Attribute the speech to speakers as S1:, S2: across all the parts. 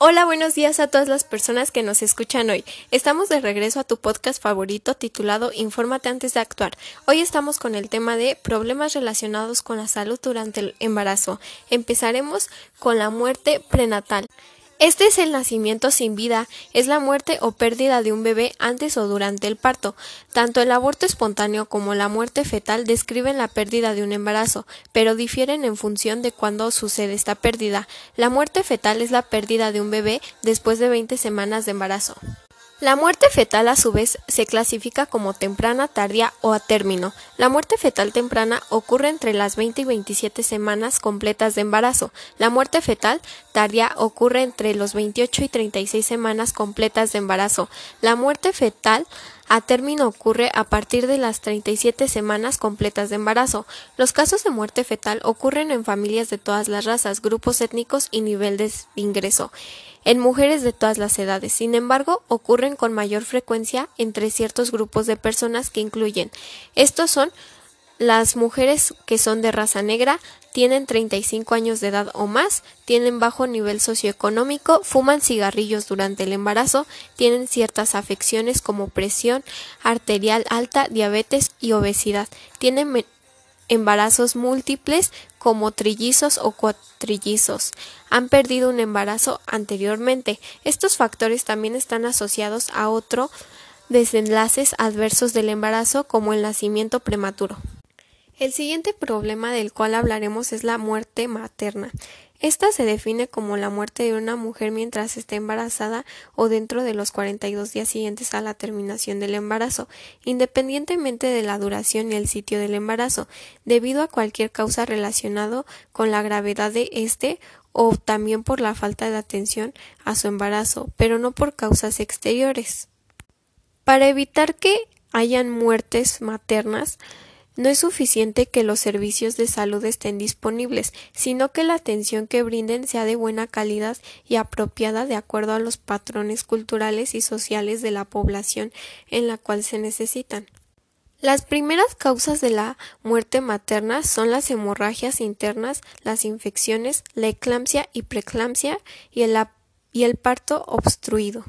S1: Hola, buenos días a todas las personas que nos escuchan hoy. Estamos de regreso a tu podcast favorito titulado Infórmate antes de actuar. Hoy estamos con el tema de problemas relacionados con la salud durante el embarazo. Empezaremos con la muerte prenatal. Este es el nacimiento sin vida, es la muerte o pérdida de un bebé antes o durante el parto. Tanto el aborto espontáneo como la muerte fetal describen la pérdida de un embarazo, pero difieren en función de cuándo sucede esta pérdida. La muerte fetal es la pérdida de un bebé después de 20 semanas de embarazo. La muerte fetal a su vez se clasifica como temprana, tardía o a término. La muerte fetal temprana ocurre entre las 20 y 27 semanas completas de embarazo. La muerte fetal tardía ocurre entre los 28 y 36 semanas completas de embarazo. La muerte fetal a término ocurre a partir de las 37 semanas completas de embarazo. Los casos de muerte fetal ocurren en familias de todas las razas, grupos étnicos y niveles de ingreso. En mujeres de todas las edades. Sin embargo, ocurren con mayor frecuencia entre ciertos grupos de personas que incluyen. Estos son las mujeres que son de raza negra, tienen 35 años de edad o más, tienen bajo nivel socioeconómico, fuman cigarrillos durante el embarazo, tienen ciertas afecciones como presión arterial alta, diabetes y obesidad, tienen embarazos múltiples como trillizos o cuatrillizos. Han perdido un embarazo anteriormente. Estos factores también están asociados a otros desenlaces adversos del embarazo como el nacimiento prematuro. El siguiente problema del cual hablaremos es la muerte materna. Esta se define como la muerte de una mujer mientras está embarazada o dentro de los 42 días siguientes a la terminación del embarazo, independientemente de la duración y el sitio del embarazo, debido a cualquier causa relacionada con la gravedad de este o también por la falta de atención a su embarazo, pero no por causas exteriores. Para evitar que hayan muertes maternas, no es suficiente que los servicios de salud estén disponibles, sino que la atención que brinden sea de buena calidad y apropiada de acuerdo a los patrones culturales y sociales de la población en la cual se necesitan. Las primeras causas de la muerte materna son las hemorragias internas, las infecciones, la eclampsia y preeclampsia y el parto obstruido.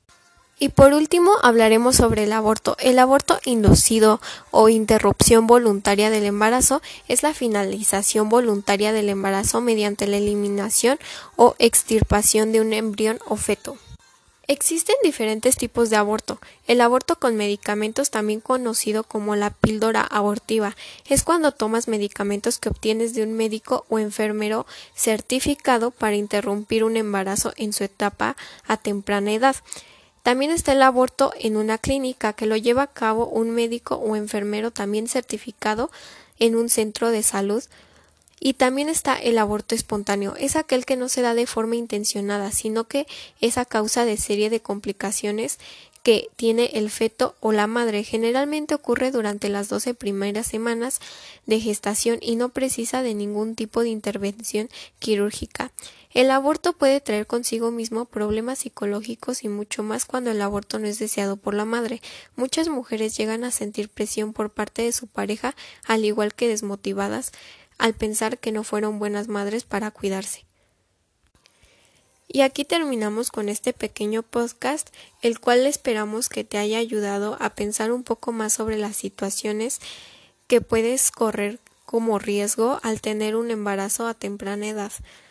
S1: Y por último hablaremos sobre el aborto. El aborto inducido o interrupción voluntaria del embarazo es la finalización voluntaria del embarazo mediante la eliminación o extirpación de un embrión o feto. Existen diferentes tipos de aborto. El aborto con medicamentos, también conocido como la píldora abortiva, es cuando tomas medicamentos que obtienes de un médico o enfermero certificado para interrumpir un embarazo en su etapa a temprana edad. También está el aborto en una clínica, que lo lleva a cabo un médico o enfermero también certificado en un centro de salud. Y también está el aborto espontáneo, es aquel que no se da de forma intencionada, sino que es a causa de serie de complicaciones que tiene el feto o la madre. Generalmente ocurre durante las 12 primeras semanas de gestación y no precisa de ningún tipo de intervención quirúrgica. El aborto puede traer consigo mismo problemas psicológicos y mucho más cuando el aborto no es deseado por la madre. Muchas mujeres llegan a sentir presión por parte de su pareja, al igual que desmotivadas al pensar que no fueron buenas madres para cuidarse. Y aquí terminamos con este pequeño podcast, el cual esperamos que te haya ayudado a pensar un poco más sobre las situaciones que puedes correr como riesgo al tener un embarazo a temprana edad.